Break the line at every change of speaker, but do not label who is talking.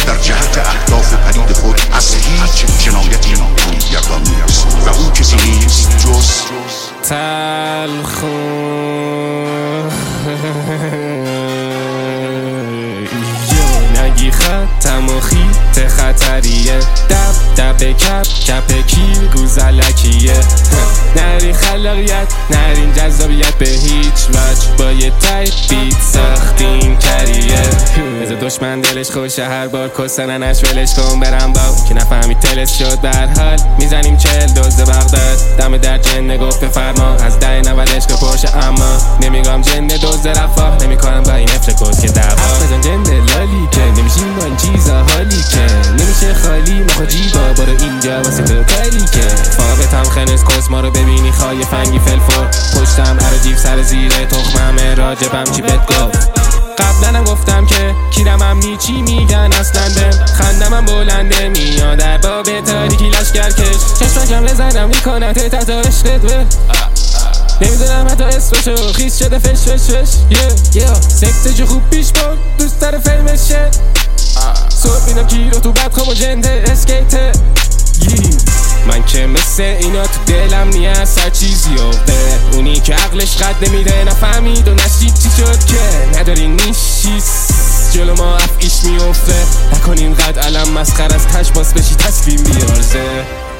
در جهت اهداف پدید خود از هیچ جنایتی رویگردان نیست و او کسی نیست جز
نگی خطم و خیت خطریه دب کپ کیر گوزلکیه نرین خلاقیت نرین جذابیت به هیچ وجه با یه تایپ بیت ساختین کریه بذار دشمن دلش خوشه هر بار کسننش ولش کن برم با که نفهمی تلس شد برحال میزنیم 40 دزد بغداد دم در جنه گفته فرما از 10-90 که پرشه اما نمیگم جنه دزد رفاه نمیکنم با این افره کس که دعوا بزن جنده لالی که نمیشیم با این چیزا حالی که نمیشه خالی مخو جیبا برو اینجا واسه تو کاری که فاقتم خنس کس ما رو ببینی خواهی فنگی فلفور پشتم عراجیف سر زیره تخمم راجبم چی بهت گفت قبلنم گفتم که کیرمم نیچی میگن اصلا بهم خندمم بلنده میاد در باب تاریکی لشگر کش چشمکم بزنم میکنم تحت عشقت به نمیدونم حتی اسمشو خیز شده فش سکته جو خوب پیش برد دوست داره فیلمشه صبح میدم کیلو تو بدخوام و جنده اسکیته من که مثل اینا تو دلم نیست هر چیزی افته اونی که عقلش قد نمیده نفهمید و نشید چی شد که نداری نیشیست جلو ما افعیش میفته نکنین قد علم مسخر از تش باز بشی تسلیم بیارزه